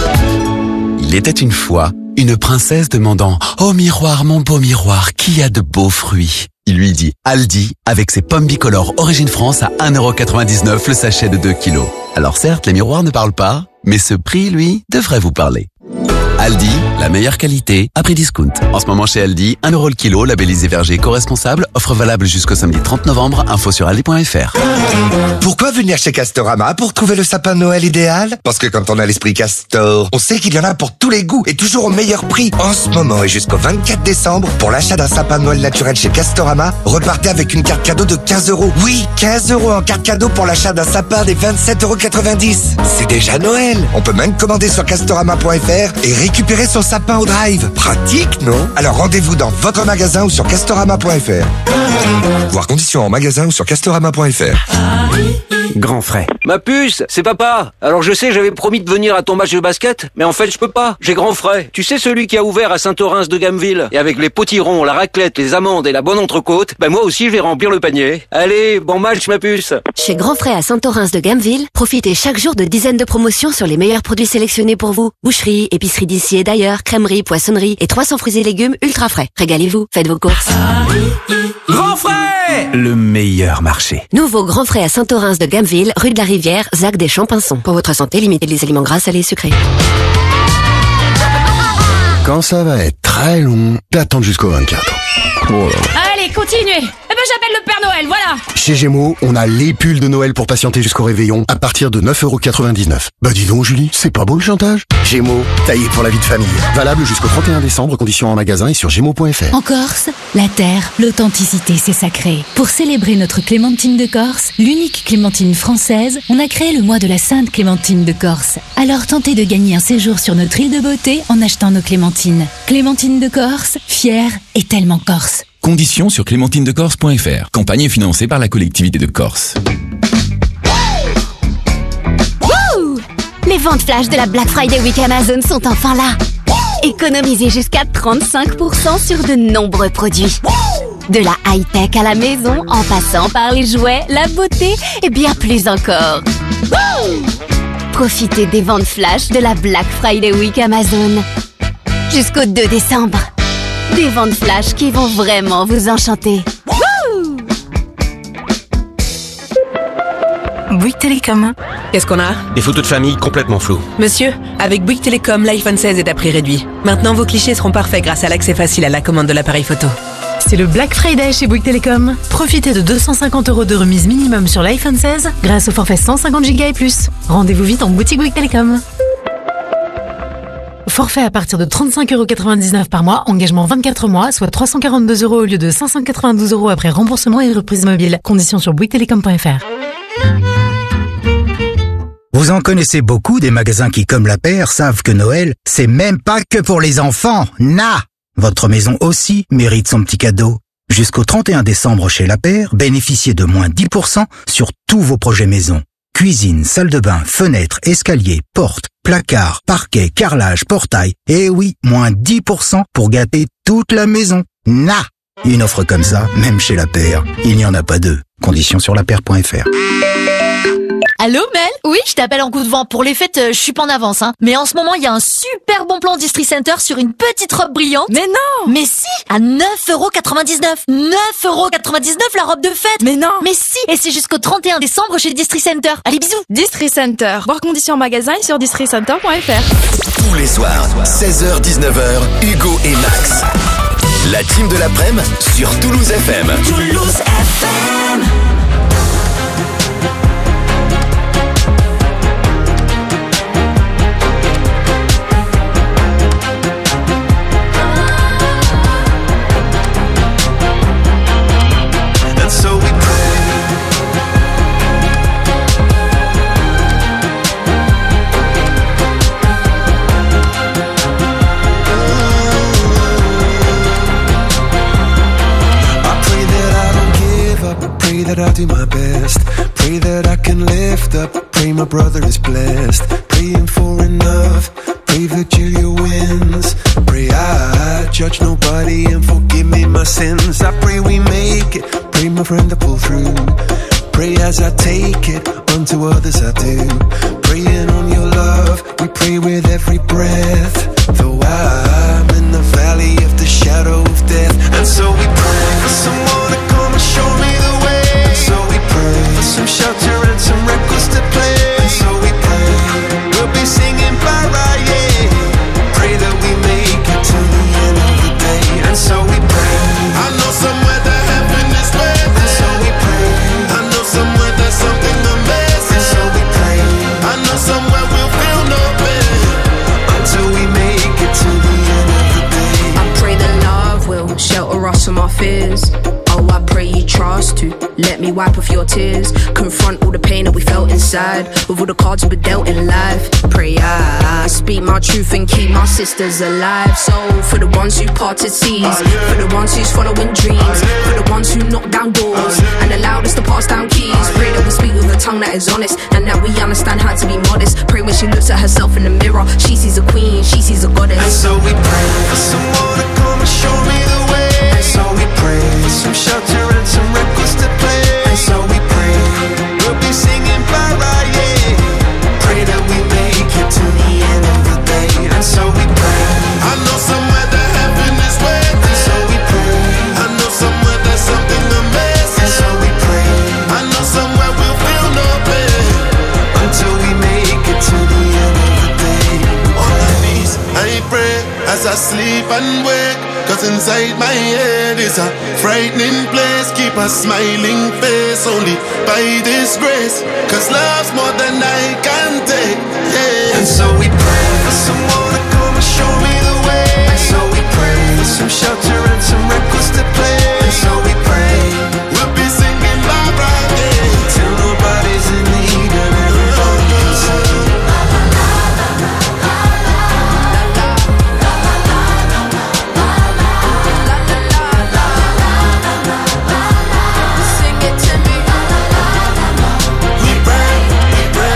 Il était une fois une princesse demandant « Oh miroir, mon beau miroir, qui a de beaux fruits ?» Il lui dit Aldi avec ses pommes bicolores Origine France à 1,99€ le sachet de 2 kilos. Alors certes, les miroirs ne parlent pas, mais ce prix, lui, devrait vous parler. Aldi, la meilleure qualité à prix discount. En ce moment chez Aldi, 1€ le kilo, labellisé verger éco-responsable, offre valable jusqu'au samedi 30 novembre, info sur aldi.fr. Pourquoi venir chez Castorama pour trouver le sapin de Noël idéal? Parce que quand on a l'esprit Castor, on sait qu'il y en a pour tous les goûts et toujours au meilleur prix. En ce moment et jusqu'au 24 décembre, pour l'achat d'un sapin de Noël naturel chez Castorama, repartez avec une carte cadeau de 15€. Oui, 15€ en carte cadeau pour l'achat d'un sapin des 27,90€. C'est déjà Noël. On peut même commander sur Castorama.fr et récupérer son sapin au drive. Pratique, non? Alors rendez-vous dans votre magasin ou sur Castorama.fr. Voir conditions en magasin ou sur Castorama.fr. Grand frais. Ma puce, c'est papa. Alors je sais, j'avais promis de venir à ton match de basket, mais en fait je peux pas. J'ai grand frais. Tu sais celui qui a ouvert à Saint-Orens de Gameville. Et avec les potirons, la raclette, les amandes et la bonne entrecôte, ben moi aussi je vais remplir le panier. Allez, bon match ma puce. Chez Grand Frais à Saint-Orens de Gameville, profitez chaque jour de dizaines de promotions sur les meilleurs produits sélectionnés pour vous. Boucherie, épicerie d'ici et d'ailleurs, crèmerie, poissonnerie et 300 fruits et légumes ultra frais. Régalez-vous, faites vos courses. Grand Frais, le meilleur marché. Nouveau Grand Frais à Saint-Orens de Gameville, rue de la Rivière, Zac des Champinçons. Pour votre santé, limitez les aliments gras, salés et sucrés. Quand ça va être très long, t'attends jusqu'au 24. Oh là là. Allez, continuez. Eh ben j'appelle le Père Noël, voilà. Chez Gémeaux, on a les pulls de Noël pour patienter jusqu'au réveillon à partir de 9,99€. Bah dis donc Julie, c'est pas beau le chantage? Gémeaux, taillé pour la vie de famille. Valable jusqu'au 31 décembre, conditions en magasin et sur Gémeaux.fr. En Corse, la terre, l'authenticité, c'est sacré. Pour célébrer notre Clémentine de Corse, l'unique Clémentine française, on a créé le mois de la Sainte Clémentine de Corse. Alors tentez de gagner un séjour sur notre île de beauté en achetant nos clémentines. Clémentine de Corse, fière et tellement corse. Conditions sur clémentinedecorse.fr. Campagne financée par la collectivité de Corse. Wouh! Les ventes flash de la Black Friday Week Amazon sont enfin là. Économisez jusqu'à 35% sur de nombreux produits. De la high-tech à la maison, en passant par les jouets, la beauté et bien plus encore. Wouh! Profitez des ventes flash de la Black Friday Week Amazon. Jusqu'au 2 décembre. Des ventes flash qui vont vraiment vous enchanter. Bouygues Télécom. Qu'est-ce qu'on a? Des photos de famille complètement floues. Monsieur, avec Bouygues Télécom, l'iPhone 16 est à prix réduit. Maintenant, vos clichés seront parfaits grâce à l'accès facile à la commande de l'appareil photo. C'est le Black Friday chez Bouygues Télécom. Profitez de 250 € de remise minimum sur l'iPhone 16 grâce au forfait 150 Go et plus. Rendez-vous vite en boutique Bouygues Télécom. Forfait à partir de 35,99 € par mois, engagement 24 mois, soit 342 € au lieu de 592 € après remboursement et reprise mobile. Conditions sur bouyguestelecom.fr. Vous en connaissez beaucoup des magasins qui, comme La Paire, savent que Noël, c'est même pas que pour les enfants. Votre maison aussi mérite son petit cadeau. Jusqu'au 31 décembre chez La Paire, bénéficiez de moins 10% sur tous vos projets maison. Cuisine, salle de bain, fenêtres, escaliers, portes, placards, parquet, carrelage, portail. Et oui, moins 10% pour gâter toute la maison. Une offre comme ça, même chez La Paire, il n'y en a pas deux. Conditions sur lapaire.fr. Allô Mel? Oui, je t'appelle en coup de vent. Pour les fêtes, je suis pas en avance, hein. Mais en ce moment, il y a un super bon plan Distri Center sur une petite robe brillante. Mais non! Mais si! À 9,99 €. 9,99 € la robe de fête! Mais non! Mais si! Et c'est jusqu'au 31 décembre chez Distri Center. Allez, bisous! Distri Center. Voir conditions en magasin et sur districenter.fr. Tous les soirs, 16h-19h, Hugo et Max. La team de l'après-midi sur Toulouse FM. Toulouse FM. That I'll do my best. Pray that I can lift up. Pray my brother is blessed. Praying for enough. Pray Virgilia wins. Pray I judge nobody and forgive me my sins. I pray we make it. Pray my friend to pull through. Pray as I take it. Unto others I do. Praying on your love. We pray with every breath. Though I'm in the valley of the shadow of death. And so we pray for someone to come and show me the way. So we pray for some shelter and some records to play. And so we pray we'll be singing para, yeah. Pray that we make it to the end of the day. And so we pray. I know somewhere that heaven is waiting. And so we pray. I know somewhere there's something amazing. And so we pray. I know somewhere we'll feel no pain until we make it to the end of the day. I pray that love will shelter us from our fears. Oh, I pray you trust to let me wipe off your tears. Confront all the pain that we felt inside with all the cards we've been dealt in life. Pray I speak my truth and keep my sisters alive. So for the ones who parted seas, for the ones who's following dreams, for the ones who knock down doors and allowed us to pass down keys. Pray that we speak with a tongue that is honest and that we understand how to be modest. Pray when she looks at herself in the mirror, she sees a queen, she sees a goddess. And so we pray for someone to come and show me the way. And so we pray for some shelter and some records to play. And so we pray we'll be singing para, yeah. Pray that we make it to the end of the day. And so we pray. I know somewhere that heaven is waiting. And so we pray. I know somewhere there's something amazing. And so we pray. I know somewhere we'll feel no pain until we make it to the end of the day. On my knees, I pray as I sleep and wake. Cause inside my head is a frightening place. Keep a smiling face only by this grace. Cause love's more than I can take, yeah. And so we pray for someone to come and show me the way. And so we pray for some shelter and some records to play. And so we pray we'll be singing bye bye, yeah. Till nobody's in need and everybody can sing. Pray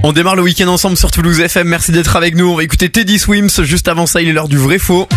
On démarre le week-end ensemble sur Toulouse FM. Merci d'être avec nous. On va écouter Teddy Swims. Juste avant ça, il est l'heure du vrai-faux.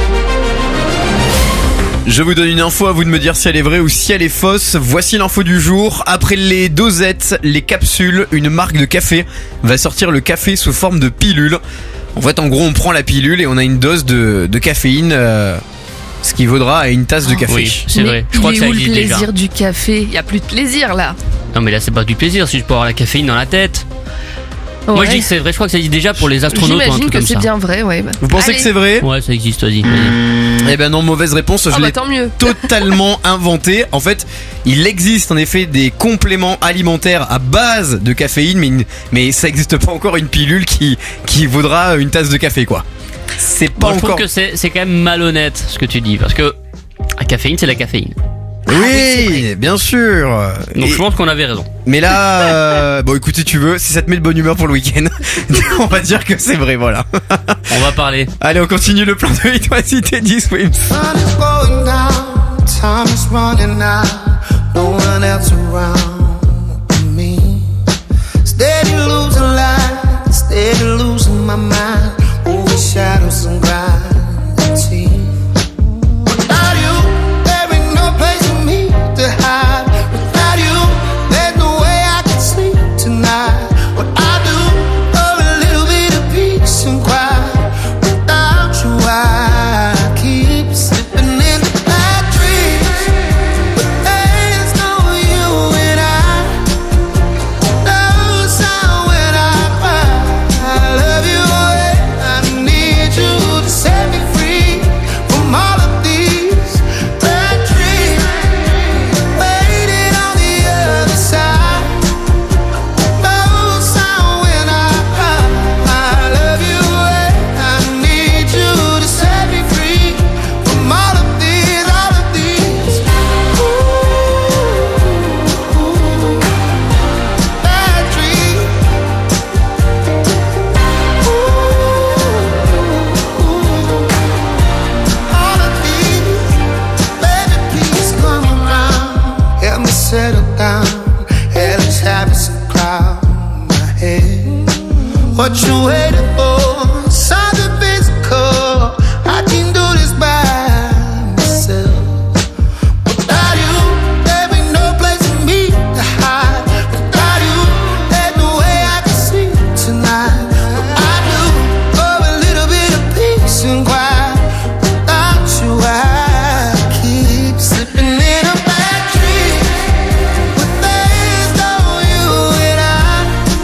Je vous donne une info, à vous de me dire si elle est vraie ou si elle est fausse. Voici l'info du jour. Après les dosettes, les capsules, une marque de café va sortir le café sous forme de pilule. En fait, en gros, on prend la pilule et on a une dose de caféine, ce qui vaudra une tasse de café. Oui, c'est vrai. Je crois que ça existe le déjà. plaisir du café? Il y a plus de plaisir là. Non, mais là, c'est pas du plaisir. C'est juste pour avoir la caféine dans la tête. Ouais. Moi, je dis que c'est vrai. Je crois que ça existe déjà pour les astronautes ou un J'imagine truc que comme c'est ça. bien vrai, ouais. Vous pensez que c'est vrai? Ouais, ça existe, vas-y. Eh ben non, mauvaise réponse. Je l'ai tant mieux. totalement inventé. En fait, il existe en effet des compléments alimentaires à base de caféine, mais ça n'existe pas encore une pilule qui vaudra une tasse de café, quoi. C'est pas Bon, je encore. trouve que c'est quand même malhonnête ce que tu dis, parce que la caféine, c'est la caféine. Oui, bien sûr. Donc je pense qu'on avait raison. Mais là, bon, écoute, si tu veux, si ça te met de bonne humeur pour le week-end, on va dire que c'est vrai, voilà. On va parler. Allez, on continue le plan de 8. Voici Teddy Swims. Sun is going down, time is running out, no one else around me. Steady losing light, steady losing my mind, over shadows and gravity. Without you, there ain't no place for me to hide. Without you, there's no way I can sleep tonight. What I do for a little bit of peace and quiet. Without you, I keep slipping into bad dreams. But there's no you and I. No sound when I cry. I love you and I need you to set me free from all of these bad dreams. Waiting on the other side. No sound when I cry. I love you and I need you to set me free from all of these, all of these. Bad dreams. All of these. Baby, please come around. Help me settle down. Hellish habits and cloud my head. What you waiting for? Something physical. I can do this by myself. Without you, there ain't no place for me to hide. Without you, there's no way I can sleep tonight. What I do for a little bit of peace and quiet. Without you, I keep slipping in a bad dream. But there's no you and I.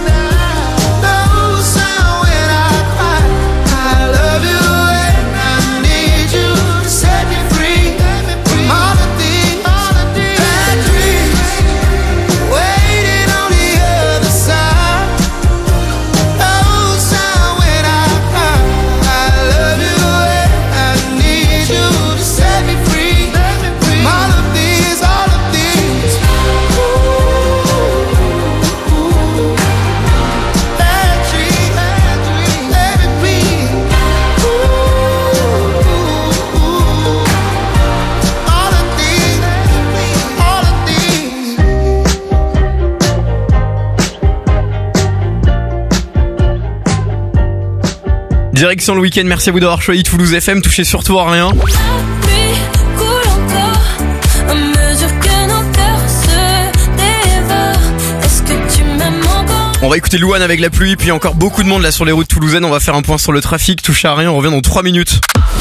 No sound when I cry. I love you and I need you to set me free from all of these bad dreams. Waiting on the other side. No sound when I cry. I love you and I need you to set me free from all of these, all of these. Bad dreams, baby, please. All of these, all of these. Direction le week-end. Merci à vous d'avoir choisi Toulouse FM. Touchez surtout à rien. Coule encore à mesure que nos cœurs se dévorent. Est-ce que tu m'aimes encore? On va écouter Louane avec la pluie, puis encore beaucoup de monde là sur les routes toulousaines. On va faire un point sur le trafic. Touche à rien. On revient dans 3 minutes.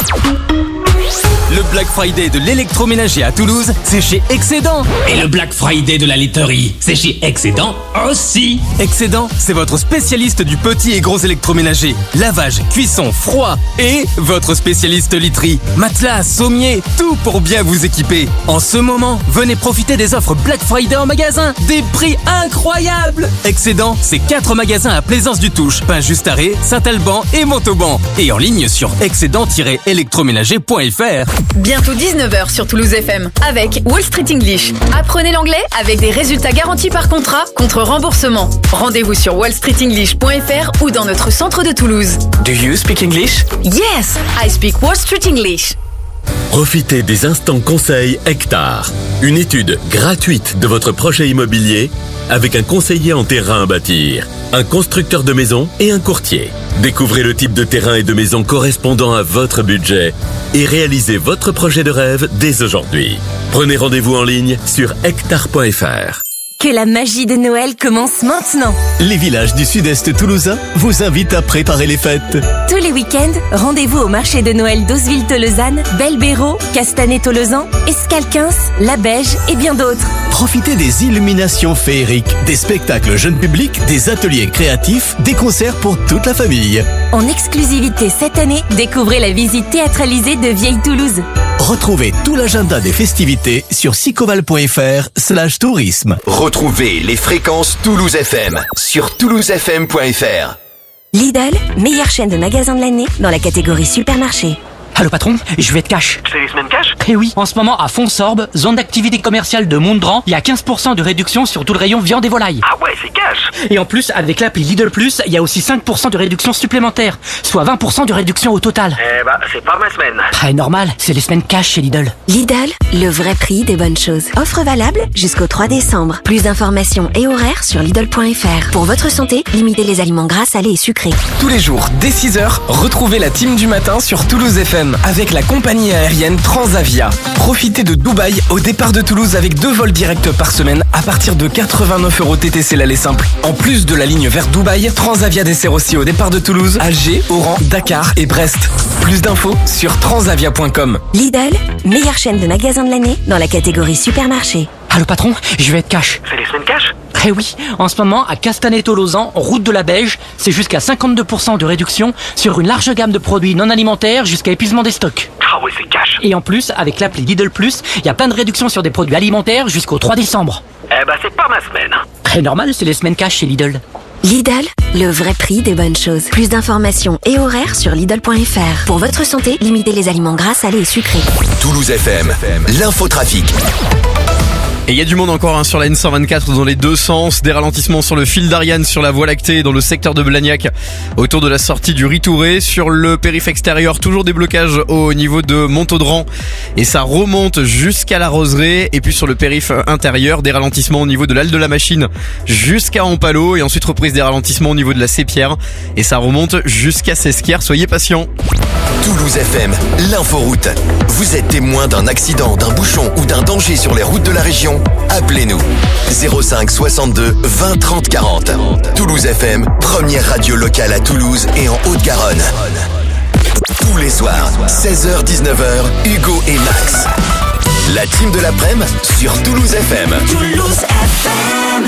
Le Black Friday de l'électroménager à Toulouse, c'est chez Excédent. Et le Black Friday de la laiterie, c'est chez Excédent aussi. Excédent, c'est votre spécialiste du petit et gros électroménager. Lavage, cuisson, froid et votre spécialiste literie. Matelas, sommier, tout pour bien vous équiper. En ce moment, venez profiter des offres Black Friday en magasin. Des prix incroyables. Excédent, c'est 4 magasins à Plaisance-du-Touche, Pain-Just-Arrêt, Saint-Alban et Montauban. Et en ligne sur excédent-électroménager.fr. Bientôt 19h sur Toulouse FM avec Wall Street English. Apprenez l'anglais avec des résultats garantis par contrat contre remboursement. Rendez-vous sur wallstreetenglish.fr ou dans notre centre de Toulouse. Do you speak English? Yes, I speak Wall Street English. Profitez des instants conseils Hectare. Une étude gratuite de votre projet immobilier avec un conseiller en terrain à bâtir, un constructeur de maisons et un courtier. Découvrez le type de terrain et de maison correspondant à votre budget et réalisez votre projet de rêve dès aujourd'hui. Prenez rendez-vous en ligne sur hectare.fr. Que la magie de Noël commence maintenant. Les villages du sud-est toulousain vous invitent à préparer les fêtes. Tous les week-ends, rendez-vous au marché de Noël d'Oseville-Tolosane, Belbéraud, Castanet-Tolosan, Escalquins, La Beige et bien d'autres. Profitez des illuminations féeriques, des spectacles jeunes publics, des ateliers créatifs, des concerts pour toute la famille. En exclusivité cette année, découvrez la visite théâtralisée de Vieille Toulouse. Retrouvez tout l'agenda des festivités sur sicoval.fr/tourisme. Retrouvez les fréquences Toulouse FM sur toulousefm.fr. Lidl, meilleure chaîne de magasins de l'année dans la catégorie supermarché. Allô patron, je vais être cash. C'est les semaines cash? Eh oui, en ce moment à Fonsorbe, zone d'activité commerciale de Mondran, il y a 15% de réduction sur tout le rayon viande et volaille. Ah ouais, c'est cash. Et en plus, avec l'appli Lidl Plus, il y a aussi 5% de réduction supplémentaire, soit 20% de réduction au total. Eh bah, c'est pas ma semaine. Très normal, c'est les semaines cash chez Lidl. Lidl, le vrai prix des bonnes choses. Offre valable jusqu'au 3 décembre. Plus d'informations et horaires sur Lidl.fr. Pour votre santé, limitez les aliments gras, salés et sucrés. Tous les jours, dès 6h, retrouvez la team du matin sur Toulouse FM avec la compagnie aérienne Transavia. Profitez de Dubaï au départ de Toulouse avec 2 vols directs par semaine à partir de 89 € TTC l'aller simple. En plus de la ligne vers Dubaï, Transavia dessert aussi au départ de Toulouse, Alger, Oran, Dakar et Brest. Plus d'infos sur transavia.com. Lidl, meilleure chaîne de magasins de l'année dans la catégorie supermarché. Allô patron, je vais être cash. C'est les semaines cash? Eh oui, en ce moment, à Castanet-Tolosan, route de la Beige, c'est jusqu'à 52% de réduction sur une large gamme de produits non alimentaires jusqu'à épuisement des stocks. Ah ouais, c'est cash. Et en plus, avec l'appli Lidl Plus, il y a plein de réductions sur des produits alimentaires jusqu'au 3 décembre. Eh bah, c'est pas ma semaine. Très normal, c'est les semaines cash chez Lidl. Lidl, le vrai prix des bonnes choses. Plus d'informations et horaires sur Lidl.fr. Pour votre santé, limitez les aliments gras, salés et sucrés. Toulouse FM, l'infotrafic. Et il y a du monde encore sur la N124 dans les deux sens, des ralentissements sur le fil d'Ariane sur la voie lactée dans le secteur de Blagnac autour de la sortie du Ritouré, sur le périph' extérieur toujours des blocages au niveau de Montaudran et ça remonte jusqu'à la Roseraie, et puis sur le périph' intérieur des ralentissements au niveau de l'Halle de la Machine jusqu'à Ampalo, et ensuite reprise des ralentissements au niveau de la Sépierre et ça remonte jusqu'à Sesquières, soyez patients. Toulouse FM, l'inforoute. Vous êtes témoin d'un accident, d'un bouchon ou d'un danger sur les routes de la région? Appelez-nous 05 62 20 30 40. Toulouse FM, première radio locale à Toulouse et en Haute-Garonne. Tous les soirs, 16h-19h, Hugo et Max. La team de l'après-midi sur Toulouse FM. Toulouse FM.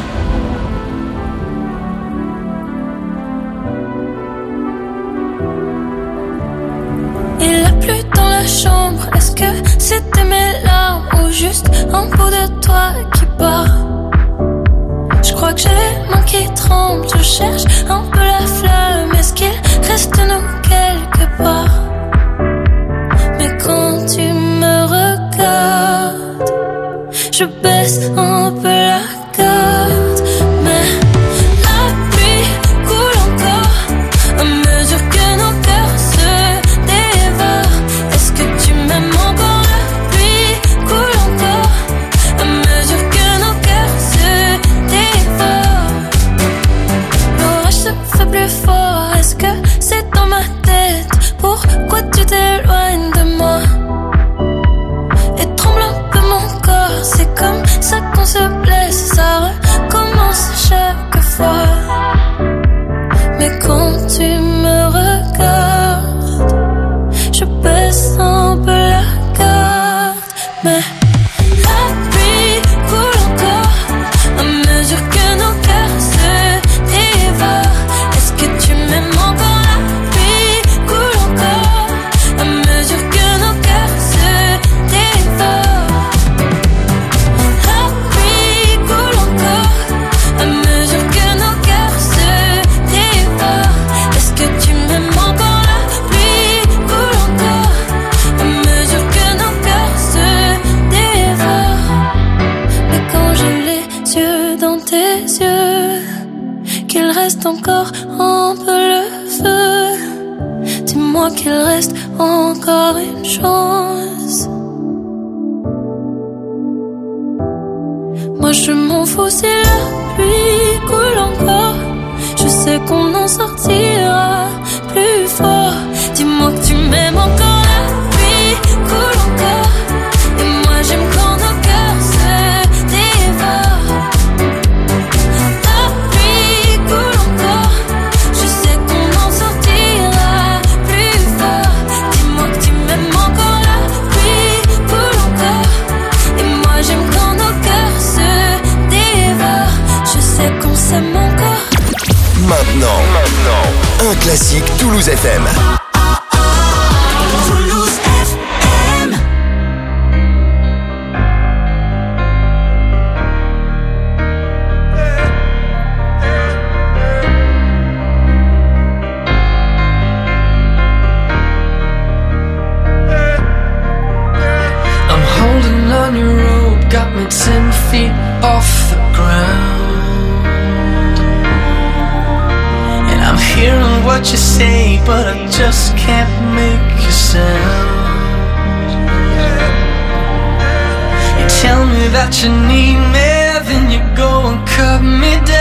Il a plu dans la chambre, est-ce que c'était mes larmes ou juste un bout de toi qui part? Je crois que j'ai les mains qui tremblent, je cherche un peu la flamme, est-ce qu'il reste nous quelque part? Mais quand tu me regardes, je baisse un peu la garde, mais la pluie coule encore à mesure que nos cœurs se dévorent. Est-ce que tu m'aimes encore? La pluie coule encore à mesure que nos cœurs se dévorent. L'orage se fait plus fort, est-ce que c'est dans ma tête? Pourquoi tu t'éloignes de moi? Et tremble un peu mon corps, c'est comme ça qu'on se blesse, ça recommence chaque fois. Mais quand tu me regardes, je baisse un peu la garde, mais la pluie coule encore à mesure que nos cœurs se dévorent. Est-ce que tu m'aimes encore? La pluie coule encore à mesure que nos cœurs se dévorent. La pluie coule encore à mesure que nos cœurs se dévorent. Est-ce que tu m'aimes encore? La pluie coule encore à mesure que nos cœurs se dévorent. Mais quand j'ai les yeux dans tes yeux, qu'il reste encore un peu le feu, dis-moi Dis-moi qu'il reste encore une chance. Moi je m'en fous si la pluie coule encore. Je sais qu'on en sortira plus fort. Dis-moi que tu m'aimes encore, la pluie coule encore. Et moi j'aime quand nos cœurs se dévorent. La pluie coule encore. Je sais qu'on en sortira plus fort. Dis-moi que tu m'aimes encore, la pluie coule encore. Et moi j'aime quand nos cœurs se dévorent. Je sais qu'on s'aime encore. Maintenant, un classique Toulouse FM. Toulouse FM. I'm holding on your rope, got me 10 feet off the ground. I'm hearing what you say, but I just can't make a sound. You tell me that you need me, then you go and cut me down.